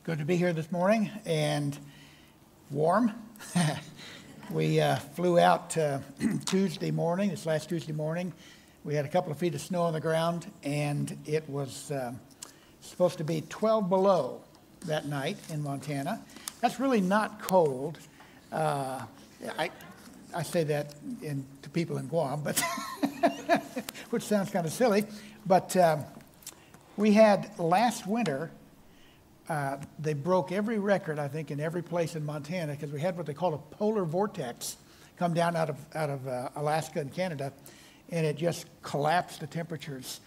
Good to be here this morning and warm. We flew out Tuesday morning, this last Tuesday morning. We had a couple of feet of snow on the ground, and it was supposed to be 12 below that night in Montana. That's really not cold. I say that to people in Guam, but which sounds kind of silly. But we had last winter. They broke every record, I think, in every place in Montana because we had what they call a polar vortex come down out of Alaska and Canada, and it just collapsed the temperatures.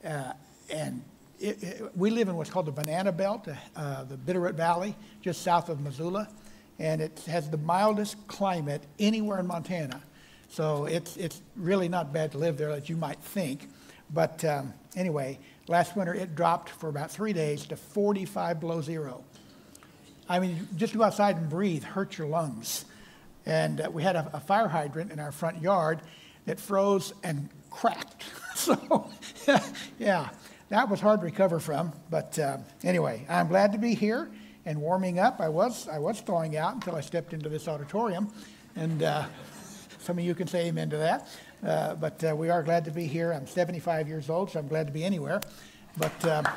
We live in what's called the Banana Belt, the Bitterroot Valley, just south of Missoula, and it has the mildest climate anywhere in Montana. So it's really not bad to live there, as you might think. But anyway, last winter it dropped for about 3 days to 45 below zero. I mean, just go outside and breathe, hurt your lungs. And we had a fire hydrant in our front yard that froze and cracked. So, yeah, that was hard to recover from. But anyway, I'm glad to be here and warming up. I was thawing out until I stepped into this auditorium. And some of you can say amen to that. But we are glad to be here. I'm 75 years old, so I'm glad to be anywhere. But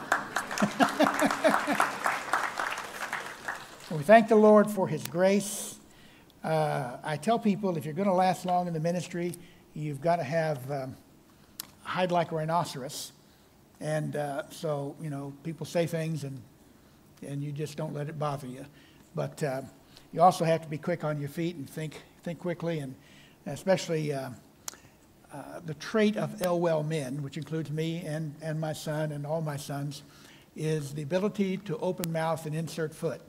we thank the Lord for His grace. I tell people if you're going to last long in the ministry, you've got to have hide like a rhinoceros. And so, you know, people say things and you just don't let it bother you. But you also have to be quick on your feet and think quickly, and especially the trait of well men, which includes me and my son and all my sons, is the ability to open mouth and insert foot.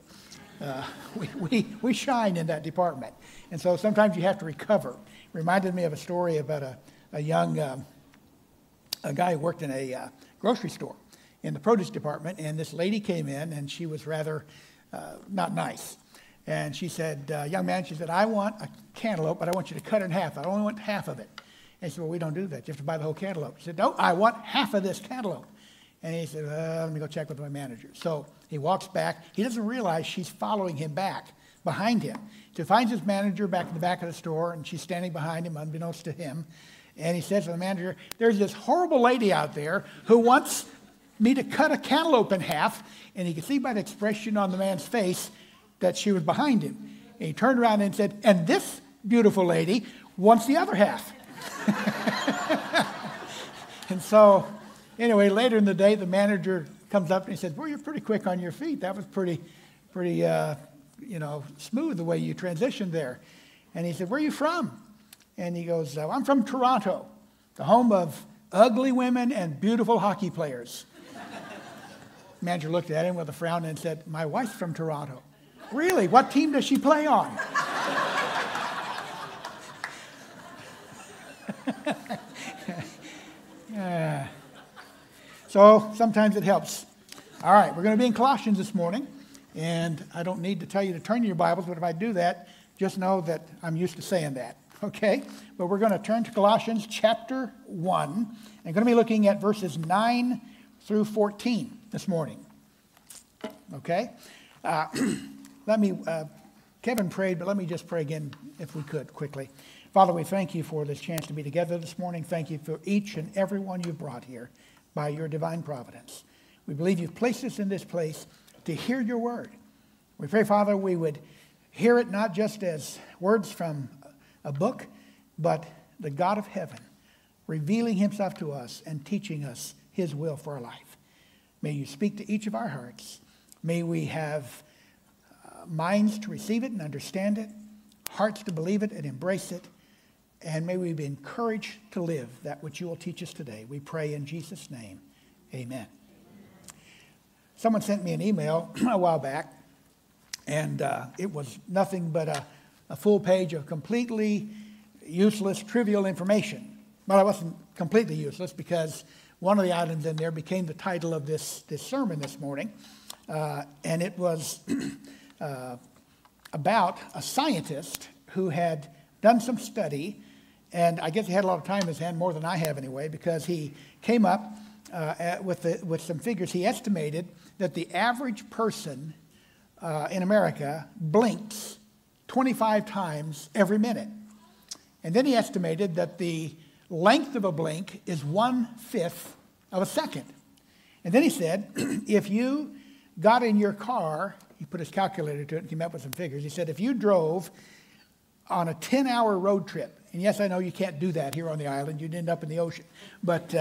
We shine in that department. And so sometimes you have to recover. Reminded me of a story about a young a guy who worked in a grocery store in the produce department, and this lady came in, and she was rather not nice. And she said, young man, she said, I want a cantaloupe, but I want you to cut it in half. I only want half of it. And he said, well, we don't do that. You have to buy the whole cantaloupe. He said, no, I want half of this cantaloupe. And he said, let me go check with my manager. So he walks back. He doesn't realize she's following him back, behind him. So he finds his manager back in the back of the store, and she's standing behind him, unbeknownst to him. And he says to the manager, there's this horrible lady out there who wants me to cut a cantaloupe in half. And he could see by the expression on the man's face that she was behind him. And he turned around and said, and this beautiful lady wants the other half. And so, anyway, later in the day, the manager comes up and he says, well, you're pretty quick on your feet. That was pretty, smooth the way you transitioned there. And he said, where are you from? And he goes, I'm from Toronto, the home of ugly women and beautiful hockey players. The manager looked at him with a frown and said, my wife's from Toronto. Really? What team does she play on? So sometimes it helps. All right, we're going to be in Colossians this morning, and I don't need to tell you to turn to your Bibles, but if I do that, just know that I'm used to saying that, okay? But we're going to turn to Colossians chapter 1, and going to be looking at verses 9 through 14 this morning, okay? Kevin prayed, but let me just pray again if we could quickly. Father, we thank you for this chance to be together this morning. Thank you for each and every one you've brought here by your divine providence. We believe you've placed us in this place to hear your word. We pray, Father, we would hear it not just as words from a book, but the God of heaven revealing himself to us and teaching us his will for our life. May you speak to each of our hearts. May we have minds to receive it and understand it, hearts to believe it and embrace it, and may we be encouraged to live that which you will teach us today. We pray in Jesus' name. Amen. Someone sent me an email a while back, and it was nothing but a full page of completely useless, trivial information. Well, it wasn't completely useless because one of the items in there became the title of this sermon this morning, and it was about a scientist who had done some study, and I guess he had a lot of time in his hand, more than I have anyway, because he came up with some figures. He estimated that the average person in America blinks 25 times every minute. And then he estimated that the length of a blink is 1/5 of a second. And then he said, if you got in your car, he put his calculator to it and came up with some figures. He said, if you drove on a 10-hour road trip, and yes, I know you can't do that here on the island, you'd end up in the ocean. But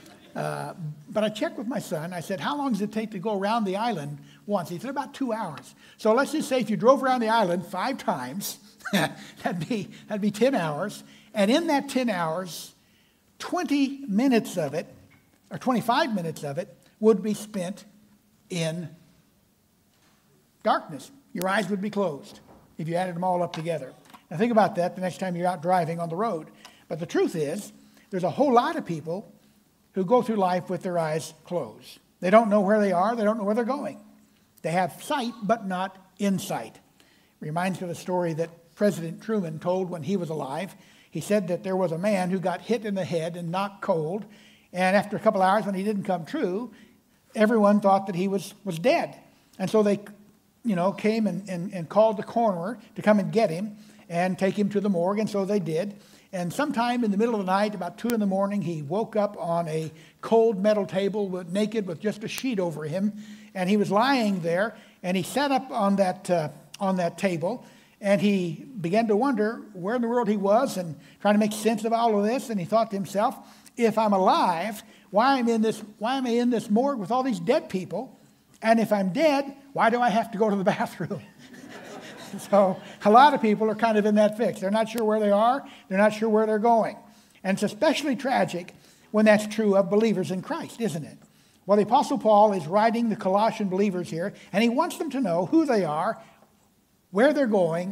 I checked with my son. I said, how long does it take to go around the island once? He said, about 2 hours. So let's just say if you drove around the island 5 times, that'd be 10 hours. And in that 10 hours, 20 minutes of it, or 25 minutes of it, would be spent in darkness. Your eyes would be closed if you added them all up together. Now think about that the next time you're out driving on the road. But the truth is, there's a whole lot of people who go through life with their eyes closed. They don't know where they are. They don't know where they're going. They have sight, but not insight. Reminds me of a story that President Truman told when he was alive. He said that there was a man who got hit in the head and knocked cold. And after a couple hours, when he didn't come true, everyone thought that he was dead. And so they, came and called the coroner to come and get him and take him to the morgue. And so they did. And sometime in the middle of the night, about 2 a.m, he woke up on a cold metal table, naked with just a sheet over him. And he was lying there, and he sat up on that table, and he began to wonder where in the world he was and trying to make sense of all of this. And he thought to himself, if I'm alive, why am I in this morgue with all these dead people? And if I'm dead, why do I have to go to the bathroom? So a lot of people are kind of in that fix. They're not sure where they are. They're not sure where they're going. And it's especially tragic when that's true of believers in Christ, isn't it? Well, the Apostle Paul is writing the Colossian believers here, and he wants them to know who they are, where they're going,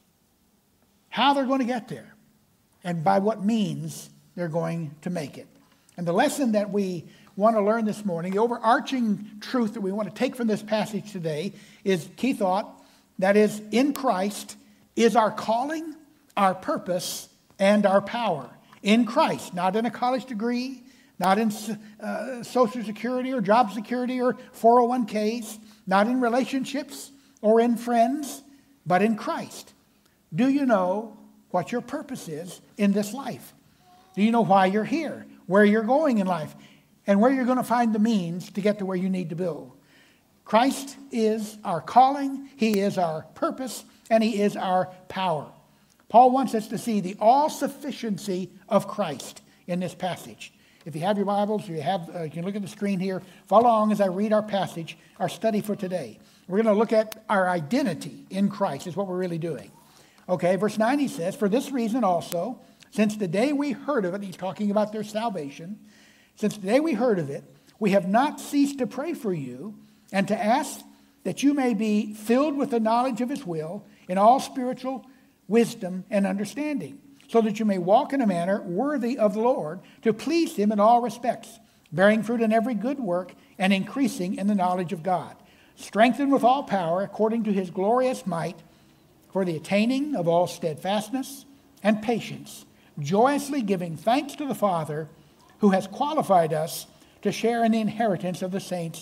how they're going to get there, and by what means they're going to make it. And the lesson that we want to learn this morning, the overarching truth that we want to take from this passage today is key thought. That is, in Christ is our calling, our purpose, and our power. In Christ, not in a college degree, not in Social Security or job security or 401ks, not in relationships or in friends, but in Christ. Do you know what your purpose is in this life? Do you know why you're here, where you're going in life, and where you're going to find the means to get to where you need to go? Christ is our calling, he is our purpose, and he is our power. Paul wants us to see the all-sufficiency of Christ in this passage. If you have your Bibles, you can look at the screen here. Follow along as I read our passage, our study for today. We're going to look at our identity in Christ is what we're really doing. Okay, verse 9 he says, for this reason also, since the day we heard of it, he's talking about their salvation, since the day we heard of it, we have not ceased to pray for you, and to ask that you may be filled with the knowledge of his will in all spiritual wisdom and understanding, so that you may walk in a manner worthy of the Lord, to please him in all respects, bearing fruit in every good work and increasing in the knowledge of God, strengthened with all power according to his glorious might, for the attaining of all steadfastness and patience, joyously giving thanks to the Father who has qualified us to share in the inheritance of the saints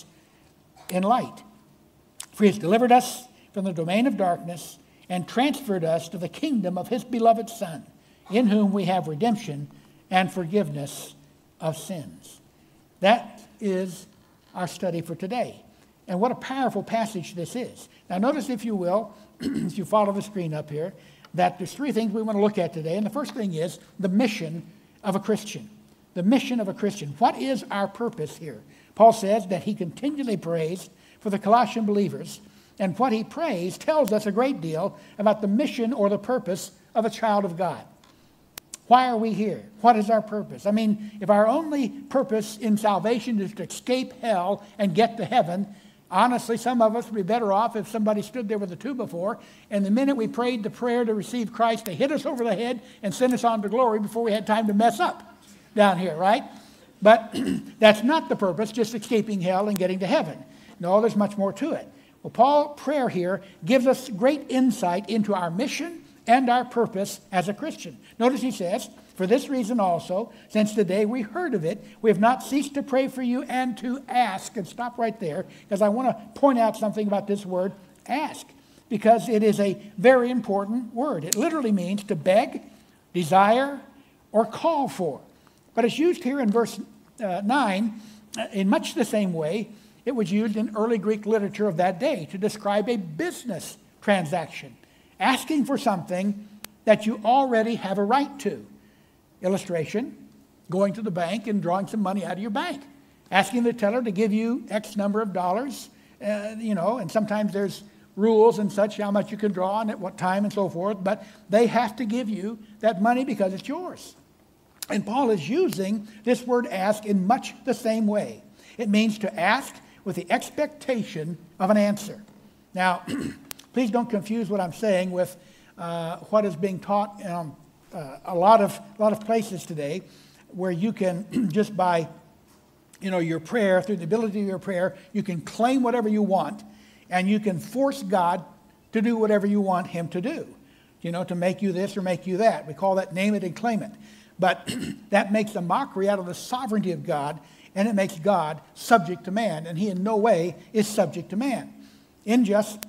in light. For he has delivered us from the domain of darkness and transferred us to the kingdom of his beloved Son, in whom we have redemption and forgiveness of sins. That is our study for today. And what a powerful passage this is. Now notice, if you will, if you follow the screen up here, that there's 3 things we want to look at today. And the first thing is the mission of a Christian. The mission of a Christian. What is our purpose here? Paul says that he continually prays for the Colossian believers, and what he prays tells us a great deal about the mission or the purpose of a child of God. Why are we here? What is our purpose? I mean, if our only purpose in salvation is to escape hell and get to heaven, honestly, some of us would be better off if somebody stood there with a 2-by-4, and the minute we prayed the prayer to receive Christ, they hit us over the head and sent us on to glory before we had time to mess up down here, right? But that's not the purpose, just escaping hell and getting to heaven. No, there's much more to it. Well, Paul's prayer here gives us great insight into our mission and our purpose as a Christian. Notice he says, for this reason also, since the day we heard of it, we have not ceased to pray for you and to ask. And stop right there, because I want to point out something about this word, ask, because it is a very important word. It literally means to beg, desire, or call for. But it's used here in verse 9 in much the same way it was used in early Greek literature of that day to describe a business transaction, asking for something that you already have a right to. Illustration, going to the bank and drawing some money out of your bank, asking the teller to give you X number of dollars, and sometimes there's rules and such, how much you can draw and at what time and so forth, but they have to give you that money because it's yours. And Paul is using this word ask in much the same way. It means to ask with the expectation of an answer. Now, please don't confuse what I'm saying with what is being taught in a lot of places today, where you can just by your prayer, through the ability of your prayer, you can claim whatever you want, and you can force God to do whatever you want him to do, to make you this or make you that. We call that name it and claim it. But that makes a mockery out of the sovereignty of God, and it makes God subject to man, and he in no way is subject to man in just,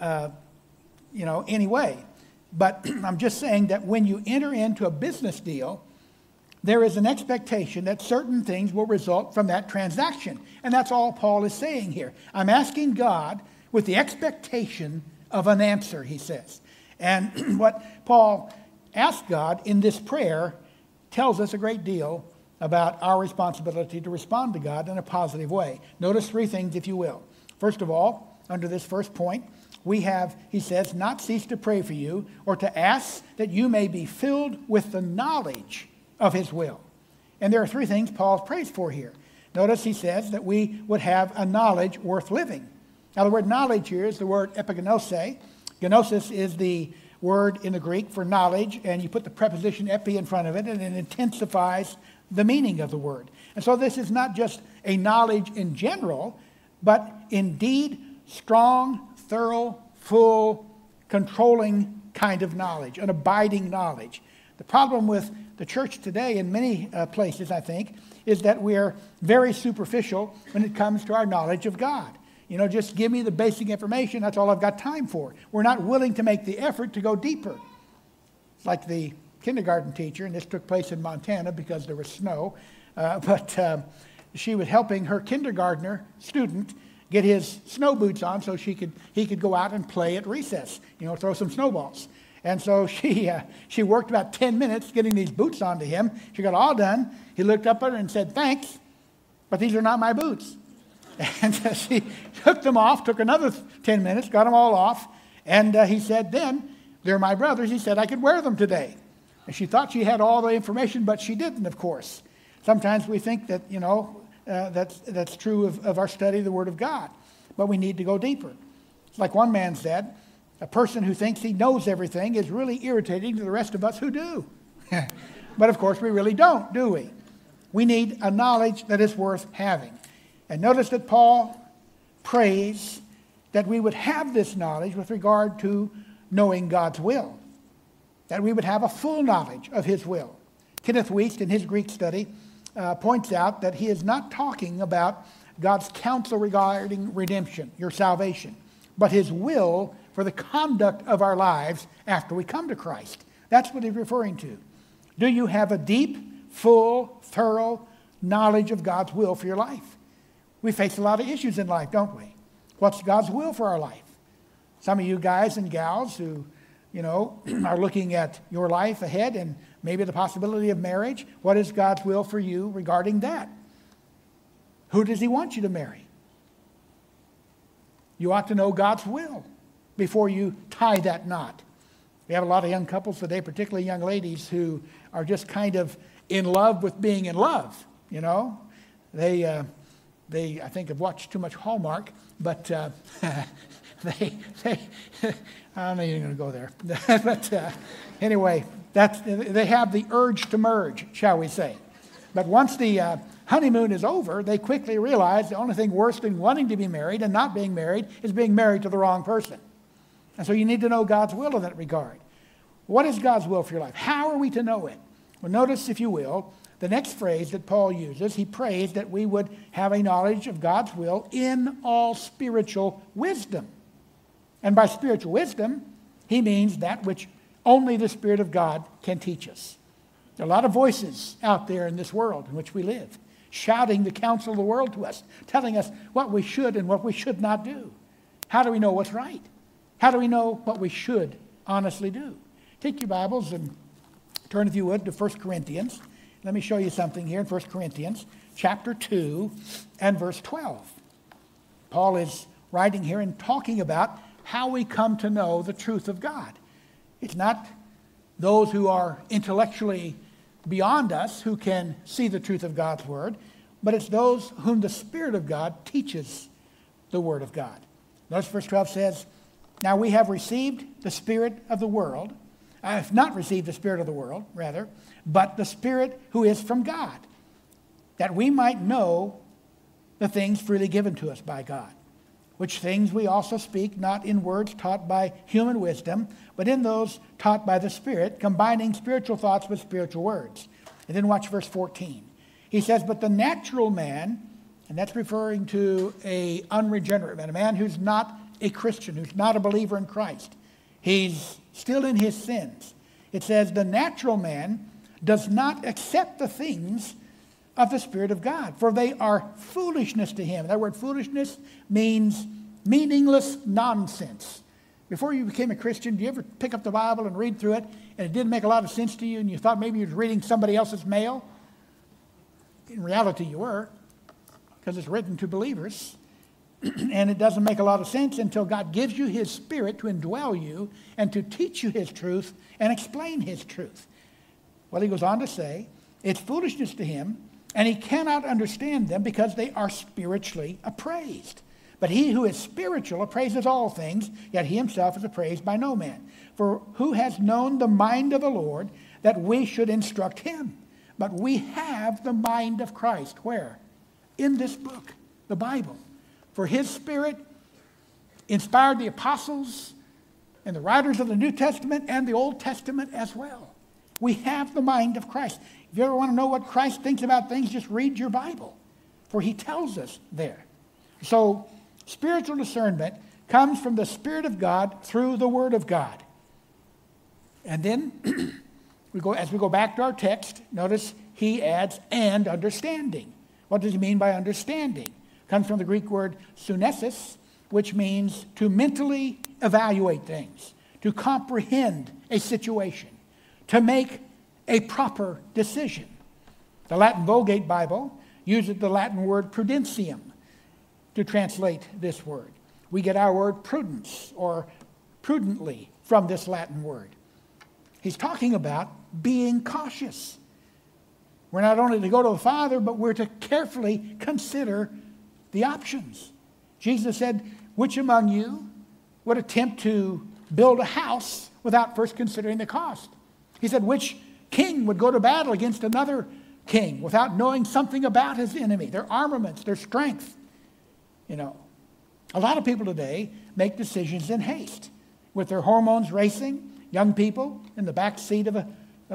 any way. But I'm just saying that when you enter into a business deal, there is an expectation that certain things will result from that transaction. And that's all Paul is saying here. I'm asking God with the expectation of an answer, he says. And what Paul asked God in this prayer tells us a great deal about our responsibility to respond to God in a positive way. Notice three things, if you will. First of all, under this first point, we have, he says, not cease to pray for you or to ask that you may be filled with the knowledge of his will. And there are three things Paul prays for here. Notice he says that we would have a knowledge worth living. Now the word knowledge here is the word epignose. Gnosis is the word in the Greek for knowledge, and you put the preposition epi in front of it, and it intensifies the meaning of the word. And so this is not just a knowledge in general, but indeed strong, thorough, full, controlling kind of knowledge, an abiding knowledge. The problem with the church today in many places, I think, is that we're very superficial when it comes to our knowledge of God. Just give me the basic information, that's all I've got time for. We're not willing to make the effort to go deeper. It's like the kindergarten teacher, and this took place in Montana because there was snow, but she was helping her kindergartner student get his snow boots on so he could go out and play at recess, throw some snowballs. And so she worked about 10 minutes getting these boots onto him. She got all done. He looked up at her and said, "Thanks, but these are not my boots." And she took them off, took another 10 minutes, got them all off. And he said, "Then, they're my brothers." He said, "I could wear them today." And she thought she had all the information, but she didn't, of course. Sometimes we think that, that's true of our study of the Word of God. But we need to go deeper. It's like one man said, a person who thinks he knows everything is really irritating to the rest of us who do. But of course we really don't, do we? We need a knowledge that is worth having. And notice that Paul prays that we would have this knowledge with regard to knowing God's will, that we would have a full knowledge of his will. Kenneth Wuest, in his Greek study, points out that he is not talking about God's counsel regarding redemption, your salvation, but his will for the conduct of our lives after we come to Christ. That's what he's referring to. Do you have a deep, full, thorough knowledge of God's will for your life? We face a lot of issues in life, don't we? What's God's will for our life? Some of you guys and gals who, are looking at your life ahead and maybe the possibility of marriage, what is God's will for you regarding that? Who does he want you to marry? You ought to know God's will before you tie that knot. We have a lot of young couples today, particularly young ladies, who are just kind of in love with being in love, They, I think, have watched too much Hallmark, but I'm not even going to go there. But anyway, they have the urge to merge, shall we say. But once the honeymoon is over, they quickly realize the only thing worse than wanting to be married and not being married is being married to the wrong person. And so you need to know God's will in that regard. What is God's will for your life? How are we to know it? Well, notice, if you will, the next phrase that Paul uses. He prays that we would have a knowledge of God's will in all spiritual wisdom. And by spiritual wisdom, he means that which only the Spirit of God can teach us. There are a lot of voices out there in this world in which we live, shouting the counsel of the world to us, telling us what we should and what we should not do. How do we know what's right? How do we know what we should honestly do? Take your Bibles and turn, if you would, to 1 Corinthians. Let me show you something here in 1 Corinthians chapter 2 and verse 12. Paul is writing here and talking about how we come to know the truth of God. It's not those who are intellectually beyond us who can see the truth of God's word, but it's those whom the Spirit of God teaches the word of God. Notice verse 12 says, now we have received the Spirit of the world. I have not received the Spirit of the world, rather, but the Spirit who is from God, that we might know the things freely given to us by God, which things we also speak, not in words taught by human wisdom, but in those taught by the Spirit, combining spiritual thoughts with spiritual words. And then watch verse 14. He says, but the natural man, and that's referring to an unregenerate man, a man who's not a Christian, who's not a believer in Christ. He's still in his sins. It says, the natural man does not accept the things of the Spirit of God, for they are foolishness to him. That word foolishness means meaningless nonsense. Before you became a Christian, do you ever pick up the Bible and read through it, and it didn't make a lot of sense to you, and you thought maybe you were reading somebody else's mail? In reality, you were, because it's written to believers. And it doesn't make a lot of sense until God gives you His Spirit to indwell you and to teach you His truth and explain His truth. Well, he goes on to say, it's foolishness to him, and he cannot understand them because they are spiritually appraised. But he who is spiritual appraises all things, yet he himself is appraised by no man. For who has known the mind of the Lord that we should instruct him? But we have the mind of Christ. Where? In this book, the Bible. For his Spirit inspired the apostles and the writers of the New Testament and the Old Testament as well. We have the mind of Christ. If you ever want to know what Christ thinks about things, just read your Bible, for he tells us there. So spiritual discernment comes from the Spirit of God through the Word of God. And then as we go back to our text, notice he adds, and understanding. What does he mean by understanding? It comes from the Greek word sunesis, which means to mentally evaluate things, to comprehend a situation, to make a proper decision. The Latin Vulgate Bible uses the Latin word prudentium to translate this word. We get our word prudence or prudently from this Latin word. He's talking about being cautious. We're not only to go to the Father, but we're to carefully consider the options. Jesus said, which among you would attempt to build a house without first considering the cost? He said, which king would go to battle against another king without knowing something about his enemy, their armaments, their strength? You know, a lot of people today make decisions in haste with their hormones racing. Young people in the back seat of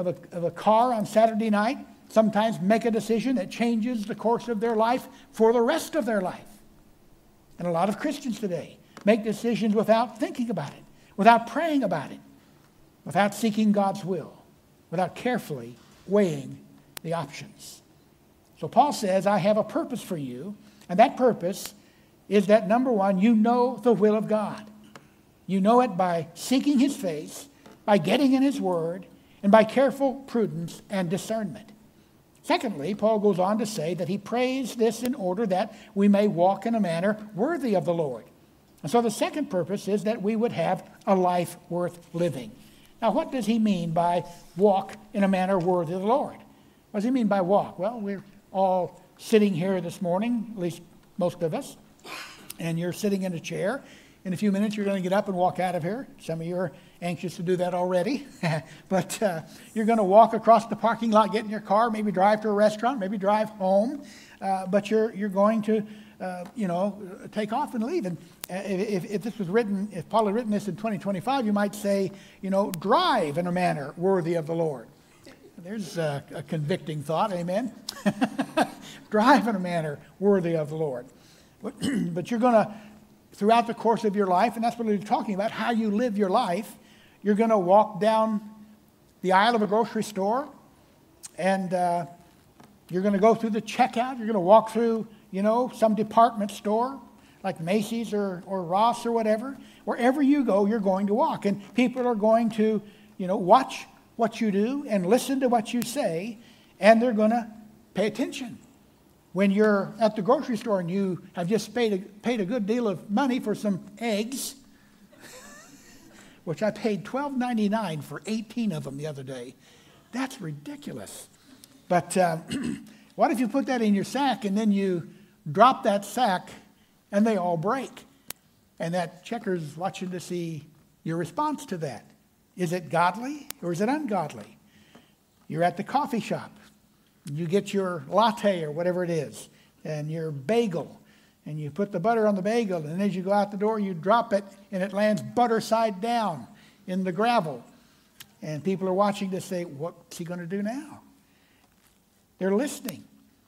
a car on Saturday night sometimes make a decision that changes the course of their life for the rest of their life. And a lot of Christians today make decisions without thinking about it, without praying about it, without seeking God's will, without carefully weighing the options. So Paul says, I have a purpose for you, and that purpose is that, number one, you know the will of God. You know it by seeking his face, by getting in his word, and by careful prudence and discernment. Secondly, Paul goes on to say that he prays this in order that we may walk in a manner worthy of the Lord. And so the second purpose is that we would have a life worth living. Now, what does he mean by walk in a manner worthy of the Lord? What does he mean by walk? Well, we're all sitting here this morning, at least most of us, and you're sitting in a chair. In a few minutes, you're going to get up and walk out of here. Some of you are anxious to do that already. But you're going to walk across the parking lot, get in your car, maybe drive to a restaurant, maybe drive home. But you're going to, take off and leave. And if this was written, if Paul had written this in 2025, you might say, drive in a manner worthy of the Lord. There's a convicting thought, amen? Drive in a manner worthy of the Lord. But you're going to throughout the course of your life, and that's what we're talking about, how you live your life. You're going to walk down the aisle of a grocery store, and you're going to go through the checkout. You're going to walk through, some department store like Macy's or Ross or whatever. Wherever you go, you're going to walk. And people are going to, watch what you do and listen to what you say, and they're going to pay attention. When you're at the grocery store and you have just paid a good deal of money for some eggs, which I paid $12.99 for 18 of them the other day. That's ridiculous. But what if you put that in your sack and then you drop that sack and they all break? And that checker's watching to see your response to that. Is it godly or is it ungodly? You're at the coffee shop. You get your latte or whatever it is and your bagel. And you put the butter on the bagel, and as you go out the door, you drop it, and it lands butter side down in the gravel. And people are watching to say, what's he going to do now? They're listening.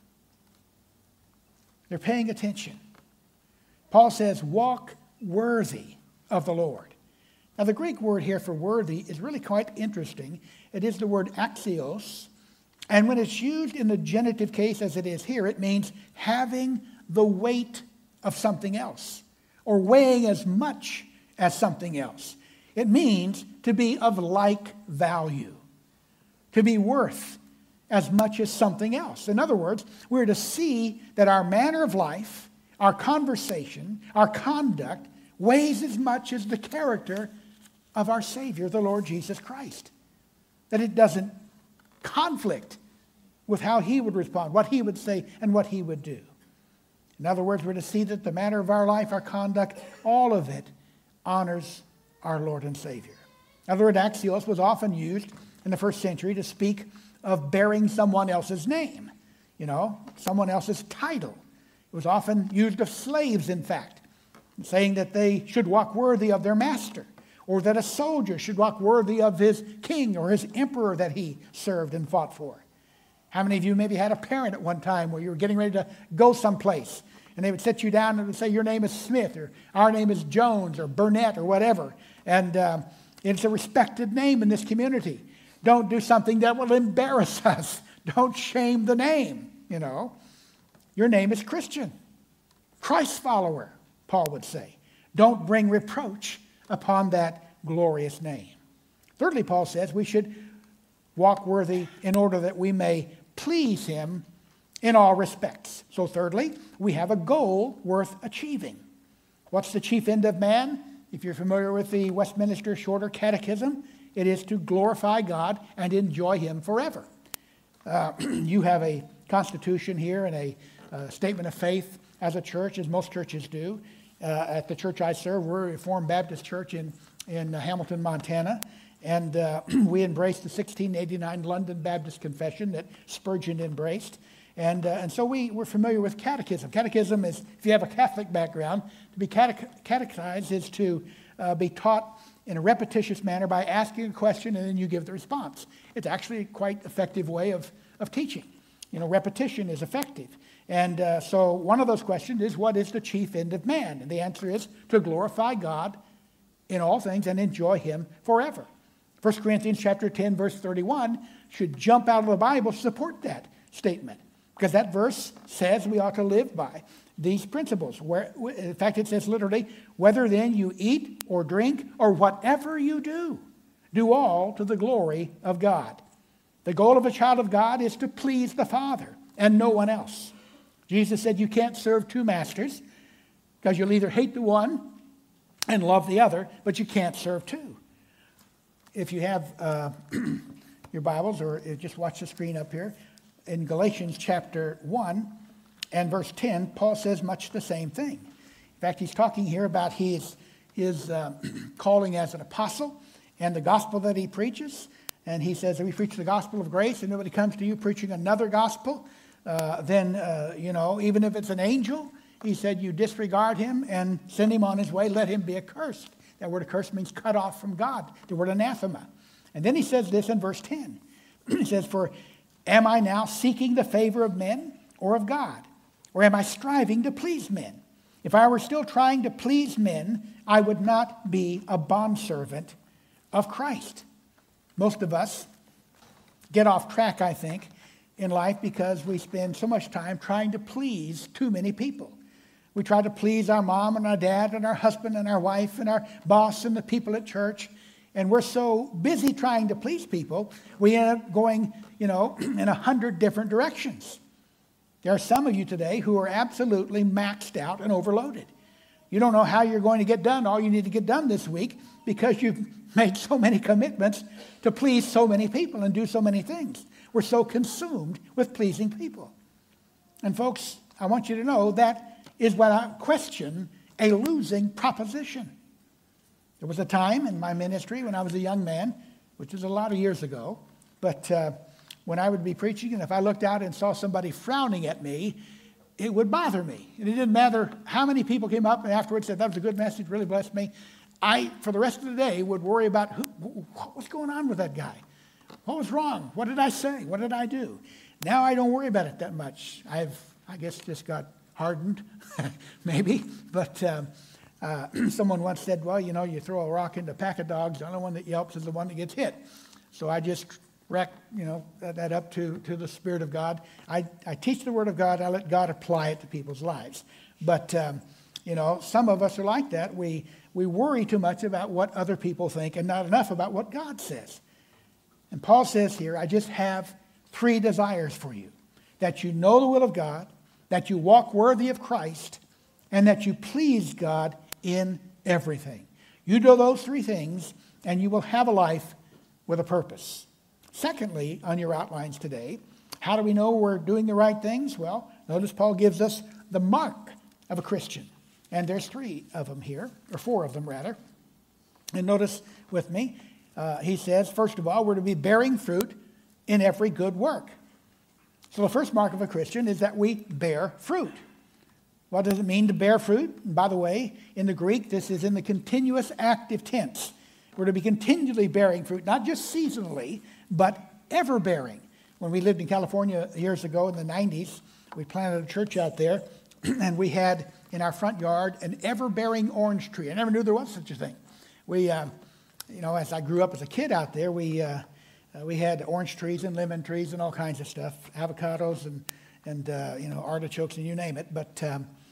They're paying attention. Paul says, walk worthy of the Lord. Now, the Greek word here for worthy is really quite interesting. It is the word axios. And when it's used in the genitive case as it is here, it means having the weight of something else, or weighing as much as something else. It means to be of like value, to be worth as much as something else. In other words, we're to see that our manner of life, our conversation, our conduct weighs as much as the character of our Savior, the Lord Jesus Christ. That it doesn't conflict with how he would respond, what he would say, and what he would do. In other words, we're to see that the manner of our life, our conduct, all of it honors our Lord and Savior. Now, the word axios was often used in the first century to speak of bearing someone else's name, someone else's title. It was often used of slaves, in fact, saying that they should walk worthy of their master, or that a soldier should walk worthy of his king or his emperor that he served and fought for. How many of you maybe had a parent at one time where you were getting ready to go someplace, and they would sit you down and would say, your name is Smith, or our name is Jones, or Burnett, or whatever. And it's a respected name in this community. Don't do something that will embarrass us. Don't shame the name, Your name is Christian. Christ follower, Paul would say. Don't bring reproach upon that glorious name. Thirdly, Paul says we should walk worthy in order that we may please him in all respects. So thirdly, we have a goal worth achieving. What's the chief end of man? If you're familiar with the Westminster Shorter Catechism, it is to glorify God and enjoy him forever. You have a constitution here and a statement of faith as a church, as most churches do. At the church I serve, we're a Reformed Baptist church in Hamilton, Montana. And we embraced the 1689 London Baptist Confession that Spurgeon embraced. And so we're familiar with catechism. Catechism is, if you have a Catholic background, to be catechized is to be taught in a repetitious manner by asking a question and then you give the response. It's actually a quite effective way of teaching. Repetition is effective. And so one of those questions is, what is the chief end of man? And the answer is to glorify God in all things and enjoy him forever. 1 Corinthians chapter 10, verse 31 should jump out of the Bible to support that statement, because that verse says we ought to live by these principles. In fact, it says literally, whether then you eat or drink or whatever you do all to the glory of God. The goal of a child of God is to please the Father and no one else. Jesus said you can't serve two masters, because you'll either hate the one and love the other, but you can't serve two. If you have your Bibles, or just watch the screen up here, in Galatians chapter 1 and verse 10, Paul says much the same thing. In fact, he's talking here about his calling as an apostle and the gospel that he preaches. And he says, if we preach the gospel of grace and nobody comes to you preaching another gospel, then, even if it's an angel, he said, you disregard him and send him on his way, let him be accursed. That word accursed means cut off from God, the word anathema. And then he says this in verse 10. He says, for am I now seeking the favor of men or of God? Or am I striving to please men? If I were still trying to please men, I would not be a bondservant of Christ. Most of us get off track, I think, in life because we spend so much time trying to please too many people. We try to please our mom and our dad and our husband and our wife and our boss and the people at church. And we're so busy trying to please people, we end up going, in 100 different directions. There are some of you today who are absolutely maxed out and overloaded. You don't know how you're going to get done all you need to get done this week because you've made so many commitments to please so many people and do so many things. We're so consumed with pleasing people. And folks, I want you to know that is without question a losing proposition. There was a time in my ministry when I was a young man, which was a lot of years ago, but when I would be preaching, and if I looked out and saw somebody frowning at me, it would bother me. And it didn't matter how many people came up and afterwards said, that was a good message, really blessed me. I, for the rest of the day, would worry about what's going on with that guy. What was wrong? What did I say? What did I do? Now I don't worry about it that much. I guess just got hardened, maybe. But someone once said, well, you throw a rock into a pack of dogs, the only one that yelps is the one that gets hit. So I just rack, that up to the Spirit of God. I teach the Word of God. I let God apply it to people's lives. But, some of us are like that. We worry too much about what other people think and not enough about what God says. And Paul says here, I just have 3 desires for you. That you know the will of God, that you walk worthy of Christ, and that you please God in everything. You do those 3 things, and you will have a life with a purpose. Secondly, on your outlines today, how do we know we're doing the right things? Well, notice Paul gives us the mark of a Christian. And there's 3 of them here, or 4 of them rather. And notice with me, he says, first of all, we're to be bearing fruit in every good work. So the first mark of a Christian is that we bear fruit. What does it mean to bear fruit? And by the way, in the Greek, this is in the continuous active tense. We're to be continually bearing fruit, not just seasonally, but ever bearing. When we lived in California years ago in the 90s, we planted a church out there, and we had in our front yard an ever-bearing orange tree. I never knew there was such a thing. We, as I grew up as a kid out there, we had orange trees and lemon trees and all kinds of stuff, avocados and artichokes and you name it. But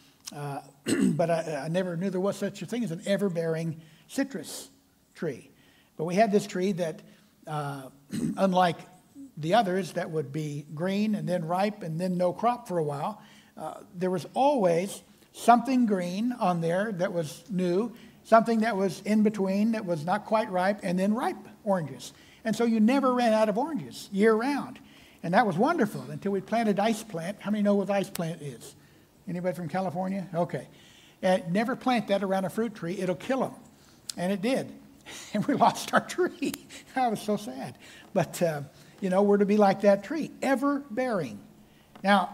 I never knew there was such a thing as an ever-bearing citrus tree. But we had this tree that, unlike the others that would be green and then ripe and then no crop for a while, there was always something green on there that was new, something that was in between that was not quite ripe, and then ripe oranges. And so you never ran out of oranges year-round. And that was wonderful until we planted ice plant. How many know what ice plant is? Anybody from California? Okay. Never plant that around a fruit tree. It'll kill them. And it did. And we lost our tree. I was so sad. But, we're to be like that tree, ever bearing. Now,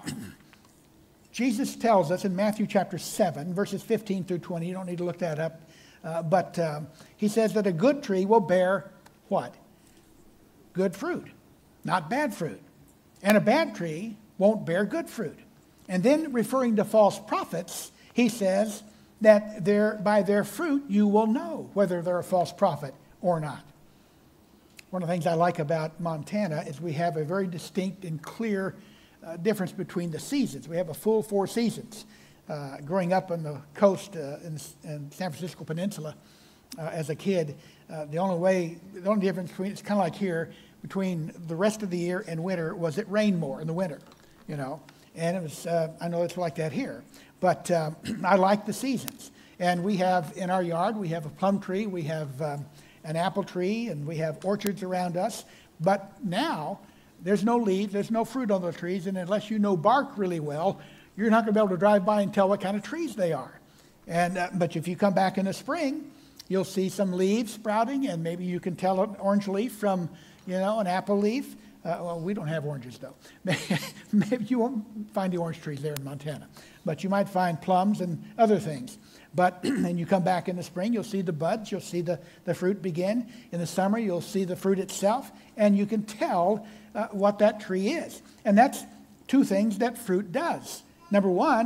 Jesus tells us in Matthew chapter 7, verses 15 through 20, you don't need to look that up, but he says that a good tree will bear what? Good fruit, not bad fruit. And a bad tree won't bear good fruit. And then referring to false prophets, he says that by their fruit you will know whether they're a false prophet or not. One of the things I like about Montana is we have a very distinct and clear difference between the seasons. We have a full 4 seasons. Growing up on the coast in San Francisco Peninsula as a kid, the only difference between, it's kind of like here, between the rest of the year and winter was it rained more in the winter, And it was, I know it's like that here. But I like the seasons. And we have in our yard, we have a plum tree, we have an apple tree, and we have orchards around us. But now, there's no leaves, there's no fruit on those trees, and unless you know bark really well, you're not going to be able to drive by and tell what kind of trees they are. And but if you come back in the spring, you'll see some leaves sprouting, and maybe you can tell an orange leaf from, an apple leaf. Well, we don't have oranges, though. Maybe you won't find the orange trees there in Montana, but you might find plums and other things. But and you come back in the spring, you'll see the buds, you'll see the fruit begin. In the summer, you'll see the fruit itself, and you can tell what that tree is. And that's 2 things that fruit does. Number 1,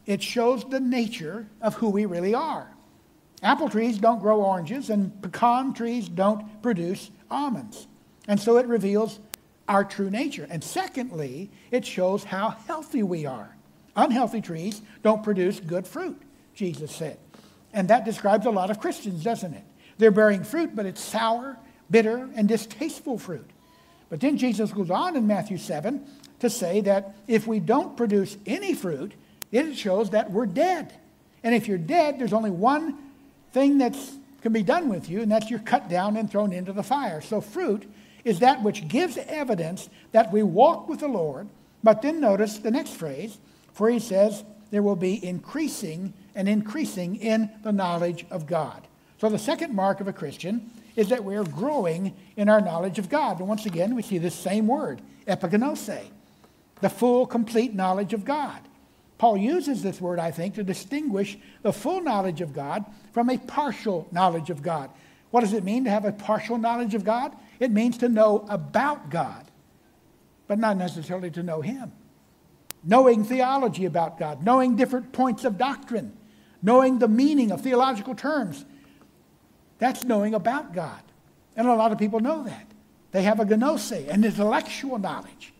it shows the nature of who we really are. Apple trees don't grow oranges, and pecan trees don't produce almonds. And so it reveals our true nature. And secondly, it shows how healthy we are. Unhealthy trees don't produce good fruit, Jesus said. And that describes a lot of Christians, doesn't it? They're bearing fruit, but it's sour, bitter, and distasteful fruit. But then Jesus goes on in Matthew 7 to say that if we don't produce any fruit, it shows that we're dead. And if you're dead, there's only one thing that can be done with you, and that's you're cut down and thrown into the fire. So fruit is that which gives evidence that we walk with the Lord. But then notice the next phrase, for he says there will be increasing and increasing in the knowledge of God. So the second mark of a Christian is that we are growing in our knowledge of God. And once again, we see this same word, epigenose, the full, complete knowledge of God. Paul uses this word, I think, to distinguish the full knowledge of God from a partial knowledge of God. What does it mean to have a partial knowledge of God? It means to know about God, but not necessarily to know him. Knowing theology about God, knowing different points of doctrine, knowing the meaning of theological terms. That's knowing about God. And a lot of people know that. They have a gnose, an intellectual knowledge.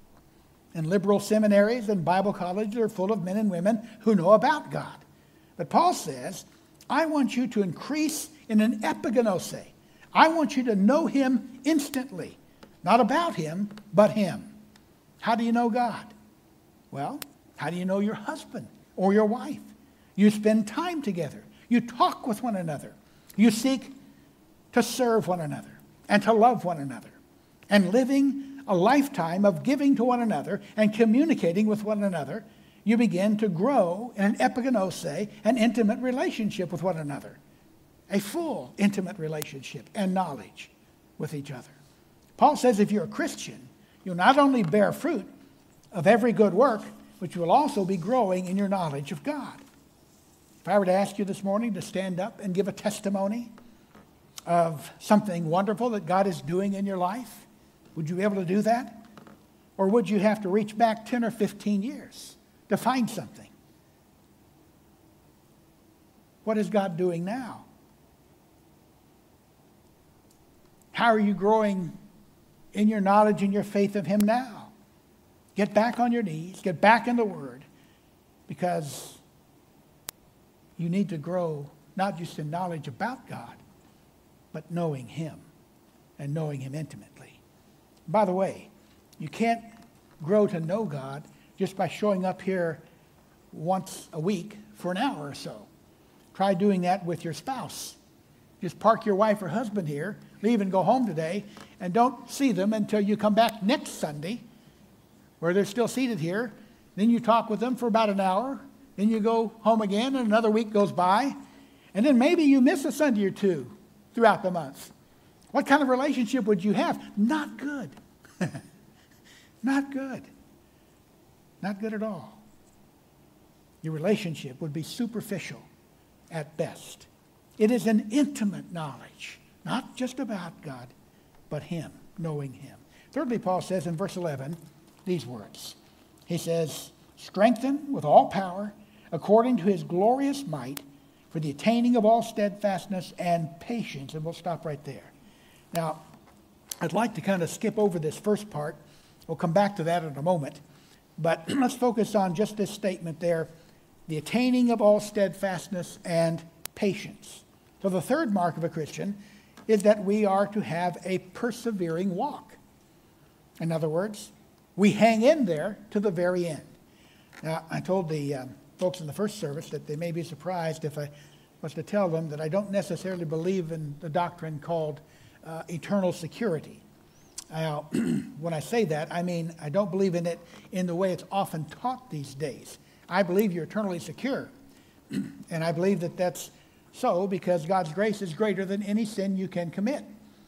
And liberal seminaries and Bible colleges are full of men and women who know about God. But Paul says, I want you to increase in an epigenose. I want you to know him instantly. Not about him, but him. How do you know God? Well, how do you know your husband or your wife? You spend time together. You talk with one another. You seek to serve one another and to love one another. And living a lifetime of giving to one another and communicating with one another, you begin to grow in an epigenose, an intimate relationship with one another. A full intimate relationship and knowledge with each other. Paul says if you're a Christian, you'll not only bear fruit of every good work, but you will also be growing in your knowledge of God. If I were to ask you this morning to stand up and give a testimony of something wonderful that God is doing in your life, would you be able to do that? Or would you have to reach back 10 or 15 years to find something? What is God doing now? How are you growing in your knowledge and your faith of him now? Get back on your knees. Get back in the Word. Because you need to grow not just in knowledge about God, but knowing him and knowing him intimately. By the way, you can't grow to know God just by showing up here once a week for an hour or so. Try doing that with your spouse. Just park your wife or husband here, leave and go home today, and don't see them until you come back next Sunday, where they're still seated here. Then you talk with them for about an hour. Then you go home again, and another week goes by. And then maybe you miss a Sunday or two throughout the month. What kind of relationship would you have? Not good. Not good. Not good at all. Your relationship would be superficial at best. It is an intimate knowledge, not just about God, but him, knowing him. Thirdly, Paul says in verse 11 these words. He says, strengthen with all power according to his glorious might for the attaining of all steadfastness and patience. And we'll stop right there. Now, I'd like to kind of skip over this first part. We'll come back to that in a moment. But let's focus on just this statement there, the attaining of all steadfastness and patience. So the third mark of a Christian is that we are to have a persevering walk. In other words, we hang in there to the very end. Now, I told the folks in the first service that they may be surprised if I was to tell them that I don't necessarily believe in the doctrine called eternal security. Now, when I say that, I mean I don't believe in it in the way it's often taught these days. I believe you're eternally secure. And I believe that that's so because God's grace is greater than any sin you can commit.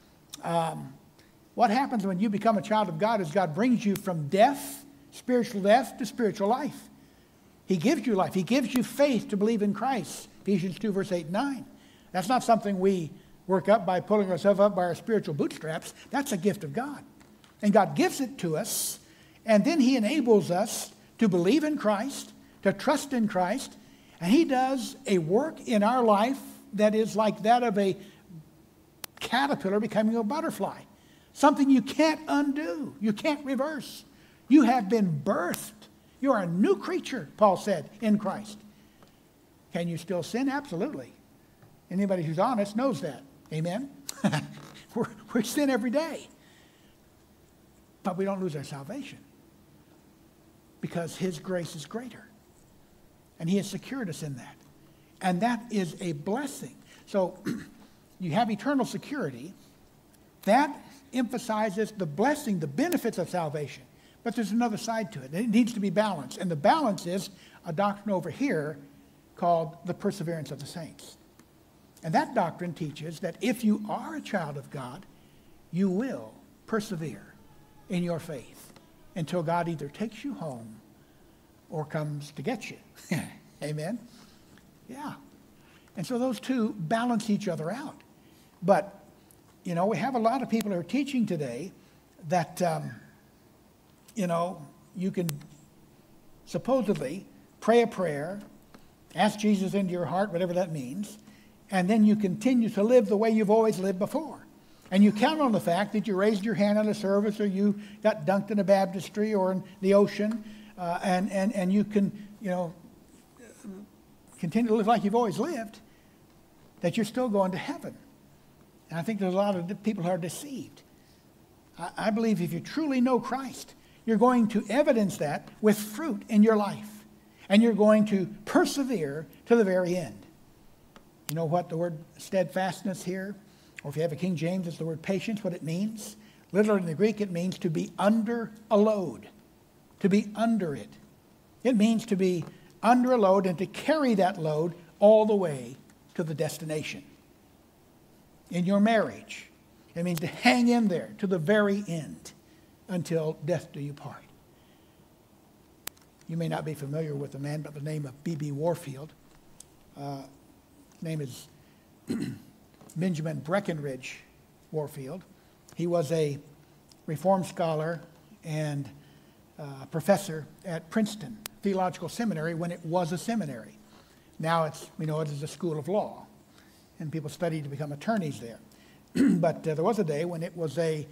What happens when you become a child of God is God brings you from death, spiritual death, to spiritual life. He gives you life. He gives you faith to believe in Christ. Ephesians 2, verse 8 and 9. That's not something we work up by pulling ourselves up by our spiritual bootstraps. That's a gift of God. And God gives it to us, and then he enables us to believe in Christ, to trust in Christ, and he does a work in our life that is like that of a caterpillar becoming a butterfly. Something you can't undo. You can't reverse. You have been birthed. You are a new creature, Paul said, in Christ. Can you still sin? Absolutely. Anybody who's honest knows that. Amen? we sin every day. But we don't lose our salvation. Because his grace is greater. And he has secured us in that. And that is a blessing. So you have eternal security. That emphasizes the blessing, the benefits of salvation. But there's another side to it. It needs to be balanced. And the balance is a doctrine over here called the perseverance of the saints. And that doctrine teaches that if you are a child of God, you will persevere in your faith until God either takes you home or comes to get you. Amen? Yeah. And so those two balance each other out. But, you know, we have a lot of people who are teaching today that, you know, you can supposedly pray a prayer, ask Jesus into your heart, whatever that means, and then you continue to live the way you've always lived before. And you count on the fact that you raised your hand in a service, or you got dunked in a baptistry or in the ocean, and you can, you know, continue to live like you've always lived, that you're still going to heaven. And I think there's a lot of people who are deceived. I believe if you truly know Christ, you're going to evidence that with fruit in your life. And you're going to persevere to the very end. You know what the word steadfastness here, or if you have a King James, it's the word patience, what it means. Literally in the Greek, it means to be under a load, to be under it. It means to be under a load and to carry that load all the way to the destination. In your marriage, it means to hang in there to the very end until death do you part. You may not be familiar with a man by the name of B.B. Warfield. His name is Benjamin Breckinridge Warfield. He was a Reformed scholar and professor at Princeton Theological Seminary when it was a seminary. Now we know it is a school of law, and people study to become attorneys there. But there was a day when it was a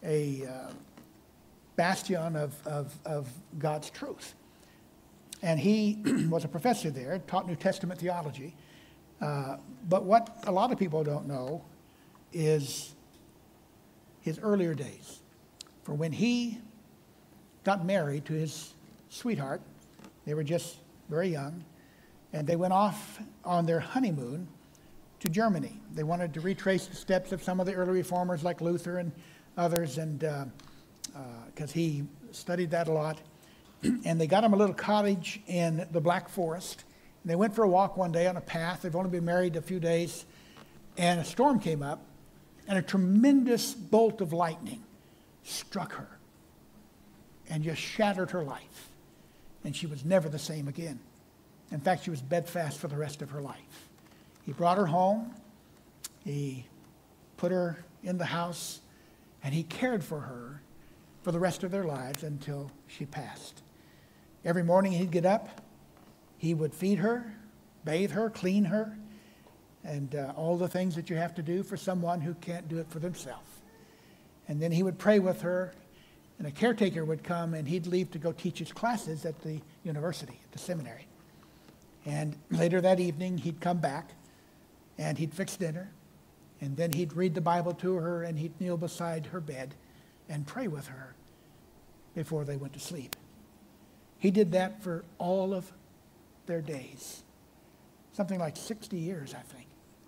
bastion of God's truth. And he was a professor there, taught New Testament theology. But what a lot of people don't know is his earlier days. For when he got married to his sweetheart, they were just very young, and they went off on their honeymoon to Germany. They wanted to retrace the steps of some of the early reformers like Luther and others, and because he studied that a lot. And they got him a little cottage in the Black Forest. And they went for a walk one day on a path. They've only been married a few days. And a storm came up, and a tremendous bolt of lightning struck her and just shattered her life. And she was never the same again. In fact, she was bedfast for the rest of her life. He brought her home. He put her in the house, and he cared for her for the rest of their lives until she passed. Every morning he'd get up, he would feed her, bathe her, clean her, and all the things that you have to do for someone who can't do it for themselves. And then he would pray with her, and a caretaker would come, and he'd leave to go teach his classes at the university, at the seminary. And later that evening, he'd come back, and he'd fix dinner, and then he'd read the Bible to her, and he'd kneel beside her bed and pray with her before they went to sleep. He did that for all of their days. Something like 60 years, I think.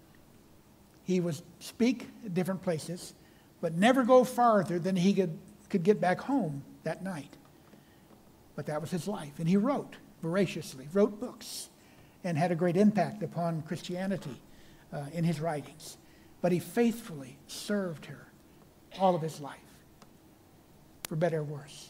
He would speak at different places, but never go farther than he could get back home that night. But that was his life. And he wrote voraciously, wrote books, and had a great impact upon Christianity in his writings. But he faithfully served her all of his life, for better or worse.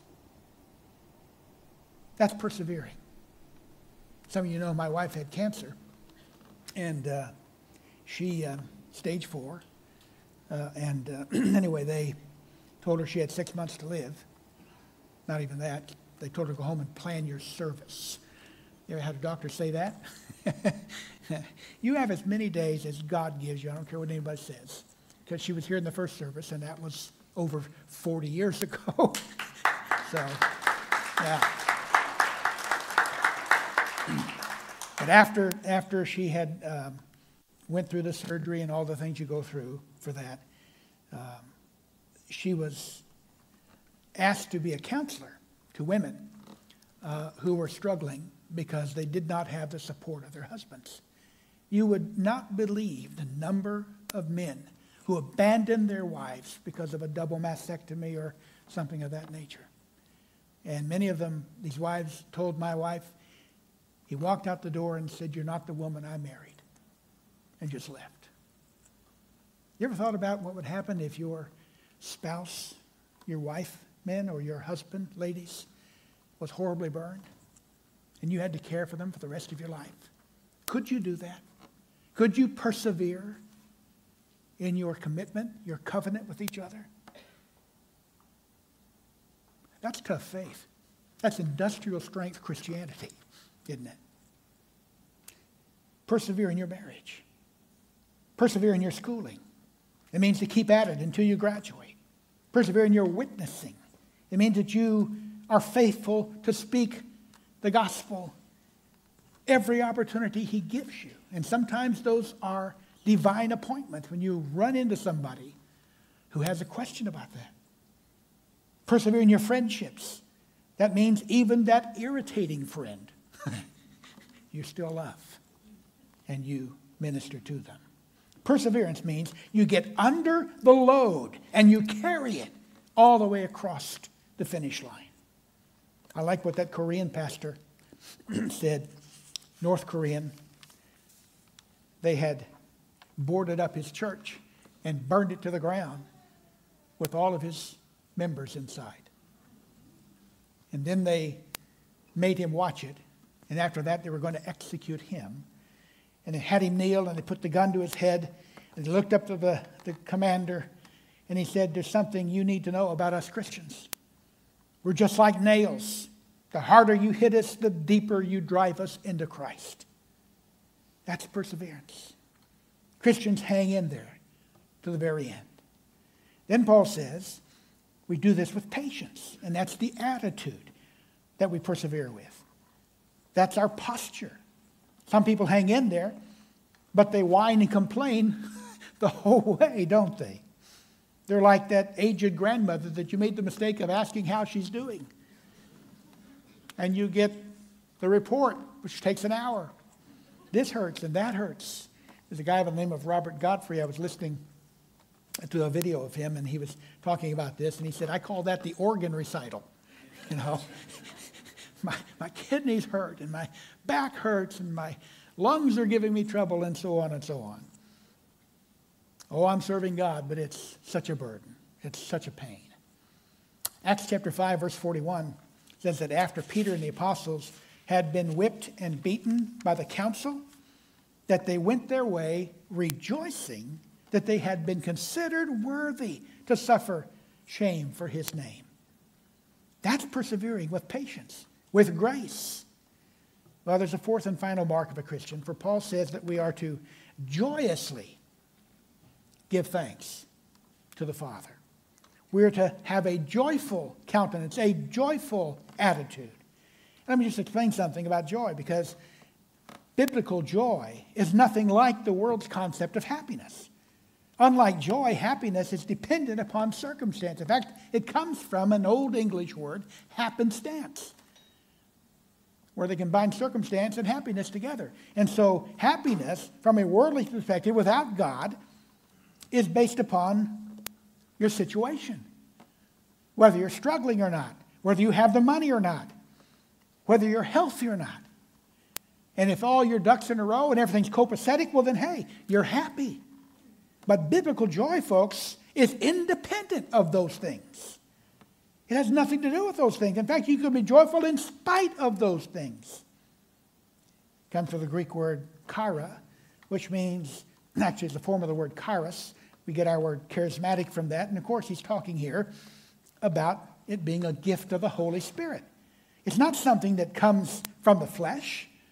That's persevering. Some of you know my wife had cancer, and she, stage 4, anyway, they told her she had 6 months to live. Not even that. They told her to go home and plan your service. You ever had a doctor say that? You have as many days as God gives you. I don't care what anybody says. Because she was here in the first service, and that was over 40 years ago. So, yeah. But after she had went through the surgery and all the things you go through for that, she was asked to be a counselor to women who were struggling because they did not have the support of their husbands. You would not believe the number of men who abandoned their wives because of a double mastectomy or something of that nature. And many of them, these wives told my wife, he walked out the door and said, "You're not the woman I married," and just left. You ever thought about what would happen if your spouse, your wife, men, or your husband, ladies, was horribly burned and you had to care for them for the rest of your life? Could you do that? Could you persevere in your commitment, your covenant with each other? That's tough faith. That's industrial strength Christianity, isn't it? Persevere in your marriage. Persevere in your schooling. It means to keep at it until you graduate. Persevere in your witnessing. It means that you are faithful to speak the gospel every opportunity he gives you. And sometimes those are divine appointments when you run into somebody who has a question about that. Persevere in your friendships. That means even that irritating friend you still love and you minister to them. Perseverance means you get under the load and you carry it all the way across the finish line. I like what that Korean pastor said. North Korean. They had boarded up his church and burned it to the ground with all of his members inside. And then they made him watch it. And after that, they were going to execute him. And they had him kneel, and they put the gun to his head. And he looked up to the commander, and he said, "There's something you need to know about us Christians. We're just like nails. The harder you hit us, the deeper you drive us into Christ." That's perseverance. Christians hang in there to the very end. Then Paul says, we do this with patience, and that's the attitude that we persevere with. That's our posture. Some people hang in there, but they whine and complain the whole way, don't they? They're like that aged grandmother that you made the mistake of asking how she's doing. And you get the report, which takes an hour. This hurts and that hurts. There's a guy by the name of Robert Godfrey. I was listening to a video of him, and he was talking about this, and he said, "I call that the organ recital." You know, my kidneys hurt, and my back hurts, and my lungs are giving me trouble, and so on and so on. Oh, I'm serving God, but it's such a burden. It's such a pain. Acts chapter 5, verse 41 says that after Peter and the apostles had been whipped and beaten by the council, that they went their way rejoicing that they had been considered worthy to suffer shame for his name. That's persevering with patience, with grace. Well, there's a fourth and final mark of a Christian, for Paul says that we are to joyously give thanks to the Father. We're to have a joyful countenance, a joyful attitude. Let me just explain something about joy, because biblical joy is nothing like the world's concept of happiness. Unlike joy, happiness is dependent upon circumstance. In fact, it comes from an old English word, happenstance, where they combine circumstance and happiness together. And so happiness, from a worldly perspective, without God, is based upon your situation. Whether you're struggling or not, whether you have the money or not, whether you're healthy or not. And if all your ducks in a row and everything's copacetic, well then, hey, you're happy. But biblical joy, folks, is independent of those things. It has nothing to do with those things. In fact, you can be joyful in spite of those things. It comes from the Greek word chaira, which means, actually it's the form of the word charis. We get our word charismatic from that. And of course, he's talking here about it being a gift of the Holy Spirit. It's not something that comes from the flesh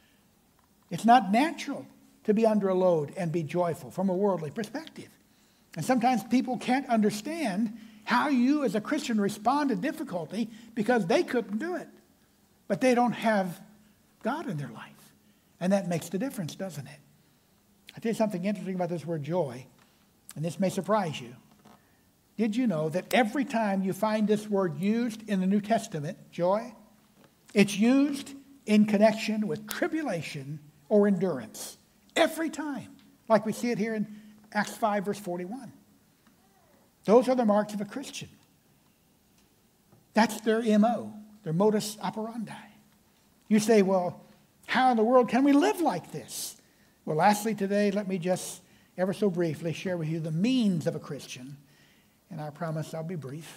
It's not natural to be under a load and be joyful from a worldly perspective. And sometimes people can't understand how you as a Christian respond to difficulty because they couldn't do it. But they don't have God in their life. And that makes the difference, doesn't it? I'll tell you something interesting about this word joy, and this may surprise you. Did you know that every time you find this word used in the New Testament, joy, it's used in connection with tribulation or endurance? Every time. Like we see it here in Acts 5, verse 41. Those are the marks of a Christian. That's their MO, their modus operandi. You say, well, how in the world can we live like this? Well, lastly today, let me just ever so briefly share with you the means of a Christian. And I promise I'll be brief.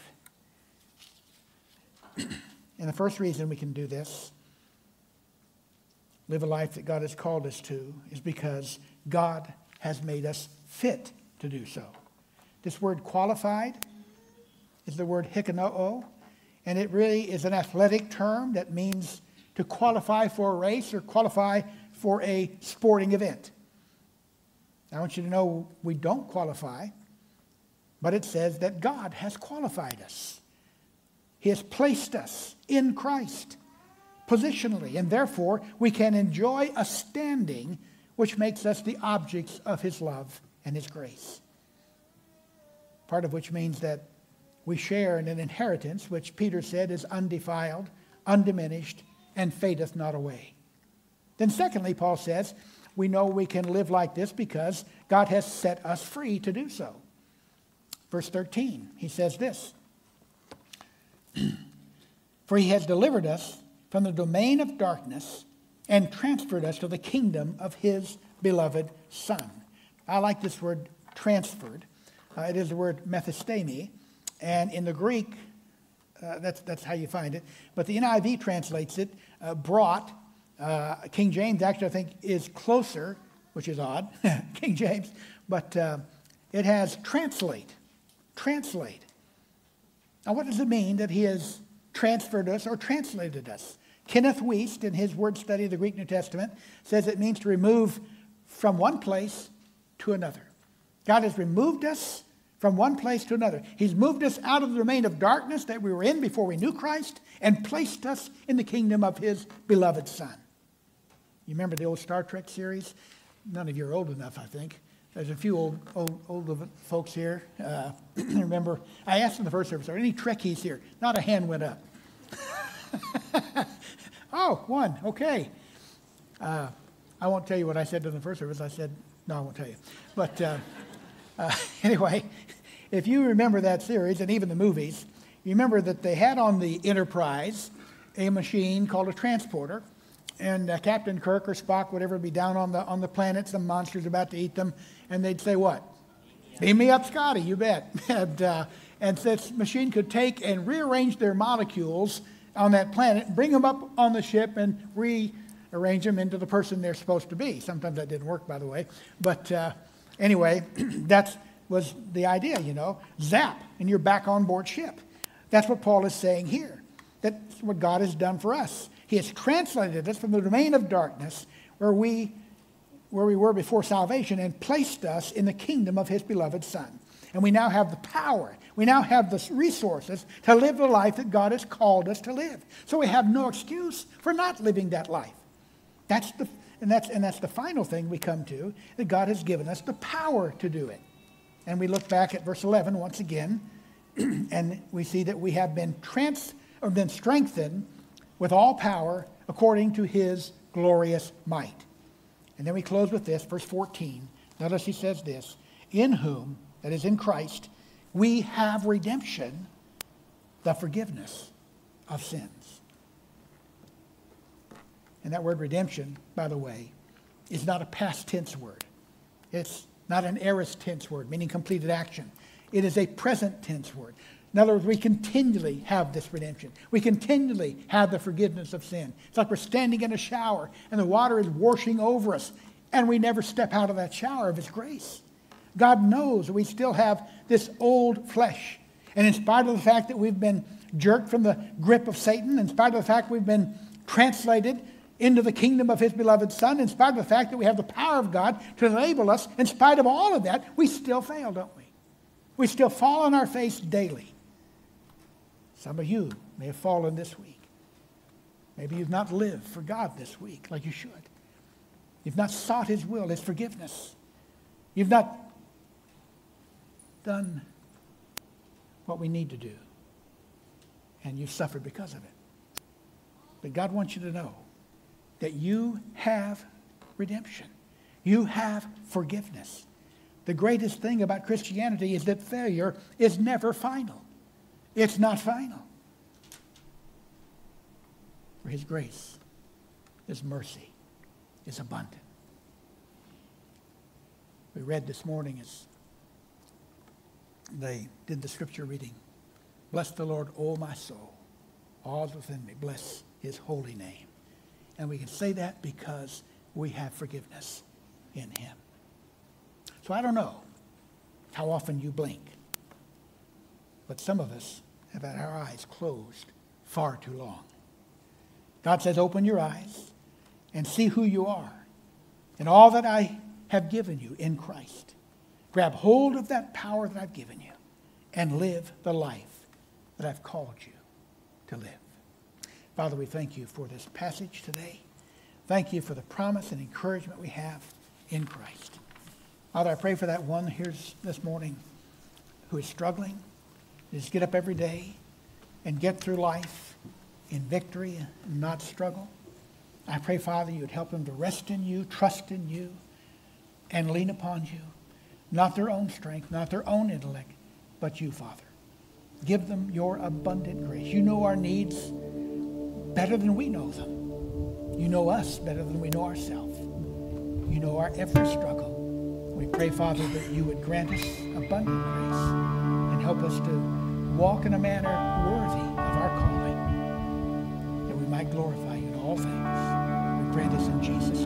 And the first reason we can do this, live a life that God has called us to, is because God has made us fit to do so. This word qualified is the word hikanoo, and it really is an athletic term that means to qualify for a race or qualify for a sporting event. I want you to know we don't qualify, but it says that God has qualified us. He has placed us in Christ positionally, and therefore we can enjoy a standing which makes us the objects of His love and His grace. Part of which means that we share in an inheritance which Peter said is undefiled, undiminished, and fadeth not away. Then secondly, Paul says, we know we can live like this because God has set us free to do so. Verse 13, he says this, for He has delivered us from the domain of darkness and transferred us to the kingdom of His beloved Son. I like this word transferred. It is the word methistemi, and in the Greek, that's how you find it. But the NIV translates it, brought. King James actually, I think, is closer, which is odd, King James, but it has translate. Translate. Now, what does it mean that He has transferred us or translated us? Kenneth Wuest, in his word study of the Greek New Testament, says it means to remove from one place to another. God has removed us from one place to another. He's moved us out of the domain of darkness that we were in before we knew Christ and placed us in the kingdom of His beloved Son. You remember the old Star Trek series? None of you are old enough, I think. There's a few old folks here. Remember, I asked in the first service, are any Trekkies here? Not a hand went up. Oh, one, okay. I won't tell you what I said in the first service. I said, no, I won't tell you. But anyway, if you remember that series and even the movies, you remember that they had on the Enterprise a machine called a transporter, and Captain Kirk or Spock, whatever, would be down on the planet, some monster's about to eat them, and they'd say what? Beam me up, Scotty, you bet. And this machine could take and rearrange their molecules on that planet, bring them up on the ship, and rearrange them into the person they're supposed to be. Sometimes that didn't work, by the way. But anyway, that was the idea, you know. Zap, and you're back on board ship. That's what Paul is saying here. That's what God has done for us. He has translated us from the domain of darkness where we were before salvation and placed us in the kingdom of His beloved Son. And we now have the power. We now have the resources to live the life that God has called us to live. So we have no excuse for not living that life. That's the final thing we come to, that God has given us the power to do it. And we look back at verse 11 once again, and we see that we have been strengthened with all power according to His glorious might. And then we close with this, verse 14. Notice he says this, in whom, that is in Christ, we have redemption, the forgiveness of sins. And that word redemption, by the way, is not a past tense word. It's not an aorist tense word, meaning completed action. It is a present tense word. In other words, we continually have this redemption. We continually have the forgiveness of sin. It's like we're standing in a shower and the water is washing over us, and we never step out of that shower of His grace. God knows we still have this old flesh. And in spite of the fact that we've been jerked from the grip of Satan, in spite of the fact we've been translated into the kingdom of his beloved Son, in spite of the fact that we have the power of God to enable us, in spite of all of that, we still fail, don't we? We still fall on our face daily. Some of you may have fallen this week. Maybe you've not lived for God this week like you should. You've not sought his will, his forgiveness. You've not done what we need to do. And you've suffered because of it. But God wants you to know that you have redemption. You have forgiveness. The greatest thing about Christianity is that failure is never final. It's not final. For his grace, his mercy is abundant. We read this morning as they did the scripture reading, bless the Lord, O my soul, all within me, bless his holy name. And we can say that because we have forgiveness in him. So I don't know how often you blink, but some of us have had our eyes closed far too long. God says, open your eyes and see who you are and all that I have given you in Christ. Grab hold of that power that I've given you and live the life that I've called you to live. Father, we thank you for this passage today. Thank you for the promise and encouragement we have in Christ. Father, I pray for that one here this morning who is struggling, just get up every day and get through life in victory and not struggle. I pray, Father, you would help them to rest in you, trust in you, and lean upon you. Not their own strength, not their own intellect, but you, Father. Give them your abundant grace. You know our needs better than we know them. You know us better than we know ourselves. You know our every struggle. We pray, Father, that you would grant us abundant grace and help us to walk in a manner worthy of our calling, that we might glorify you in all things. We pray this in Jesus' name.